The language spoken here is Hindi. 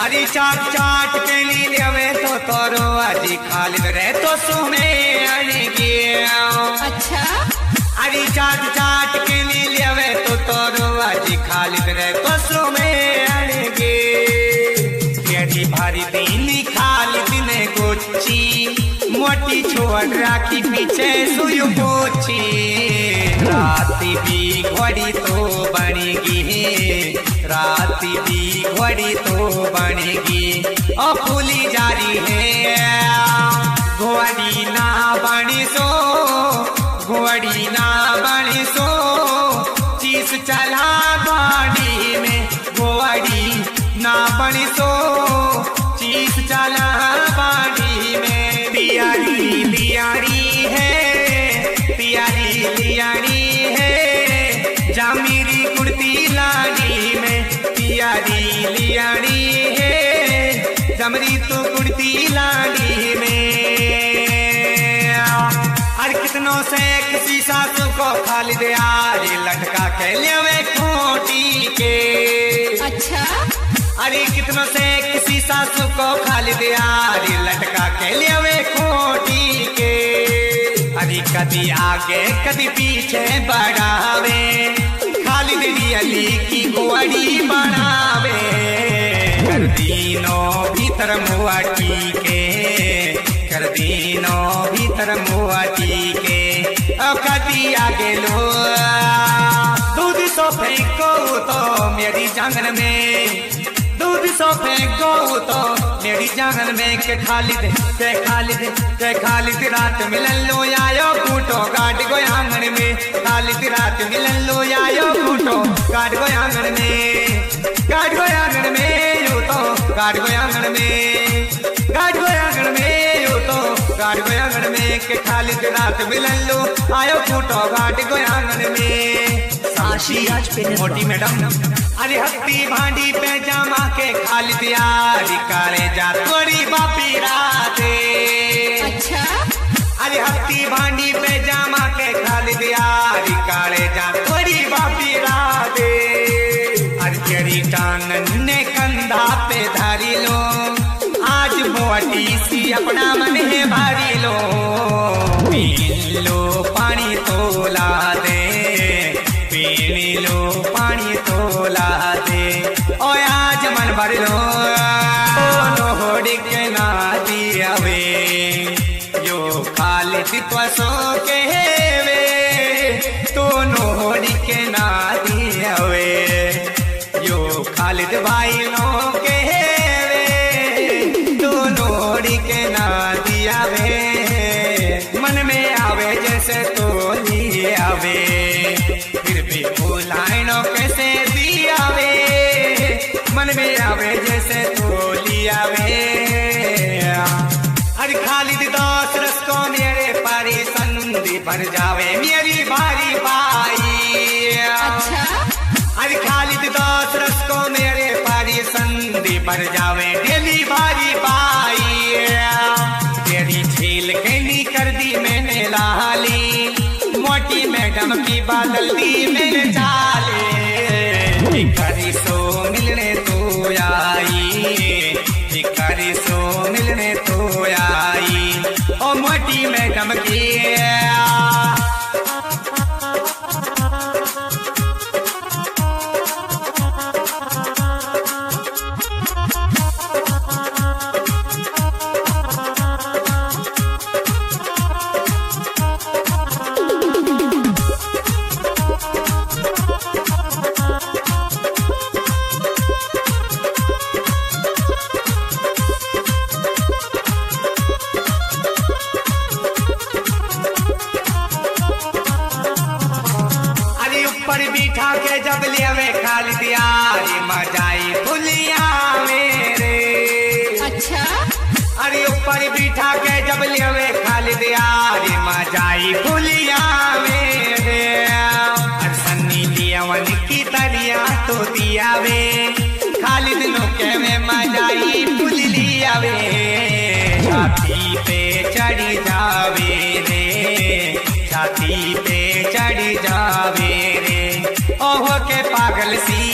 अरे चाट चाट के लिए वे तो तोरो अजी खालिद रे तो सुमे अड़गे। अच्छा अरे चाट चाट के लिए वे तो तोरो अजी खालिद रे तो सुमे अड़गे। तेरी भारी दीनी खालिद ने गोची मोटी छोड़ राखी पीछे सुयु पोछी। रात भी घड़ी तो बनेगी, रात भी घड़ी तो बनेगी और फूली जारी है। घोड़ी ना बनी सो, घोड़ी ना बनी सो, चीस चला गाड़ी में। घोड़ी ना बनी सो, चीस चला गाड़ी में। पियारी लियारी है, पियारी लियारी है, जामीरी कुर्ती लाड़ी में। पियारी लियारी है, जमरी तो कुर्ती लाड़ी में। अरे कितनों से किसी सासू को खालिद यारी लटका के ले खोटी के। अच्छा अरे कितनों से किसी सासू को खालिद यारी लटका के लिए खोटी के। अरे कभी आगे कभी पीछे बढ़ावे, खालिद अली की घोड़ी बनावे। कर दीनों भीतर मुआ के, कर दीनों भीतर मुआ के। कभी आगे लो दूध सो फेंको तो मेरी जांगन में, दूध सो फेंको तो मेरी जांगन में। के खालिद के खालिद के खालिद रात मिलन लो आयो फूटो काट गो आंगन में। खालिद रात मिलन लो आयो फूटो काट गो आंगन में, काट गो आंगन में। यूं तो काट गो आंगन में, काट गो आंगन में। यूं तो काट गो आंगन में। के खालिद रात मिलन लो आयो फूटो काट गो आंगन में। साशी आज पे मोटी मैडम अरे हत्ती भांडी पे जामा के खालिद यारी काले जा तोरी बापी राते। अच्छा अरे हत्ती भांडी पे जामा के खालिद यारी काले जा तोरी बापी राते। अरे तेरी टांगन ने कंधा पे धारी लो, आज मोटी सी अपना मन है भारी लो। पी लो पानी तो ला दे, पी लो पानी तो ला दे। ओ आज मन भर लो लोहड़ी के नाती अवे, यो खालिद त्वसो के वे तो लोहड़ी के नाती अवे। यो खालिद भाई नो के वे तो लोहड़ी के नाती अवे। मन में आवे जैसे तो लिए आवे, फिर भी बुलाइनो कैसे दियावे। मन में आवे जैसे तो लियावे। अरे खालिद दास रस को मेरे पारी संधि भर जावे मेरी भारी बाई। अच्छा अरे खालिद दास रस को मेरे पारी संधि भर जावे डेली भारी बाई। तेरी झील कैली कर दी मैंने लाली, मोटी मैडम की बादल दी मैंने चाले। भिखारी सो मिलने तो आई, भिखारी सो मिलने तो आई ओ मोटी मैडम की। बिठा के जब ले खालिद यारी मजाई फुलिया मेरे। अच्छा अरे ऊपर बिठा के जब ले खालिद यारी मजाई फुलिया मेरे। सन्नी लियावन की तरिया तो दियावे, खालिद नोके में मजाई फुल लियावे। छाती पे चढ़ी जावे रे, छाती पे चढ़ी जावे रे। ओहो के पागल सी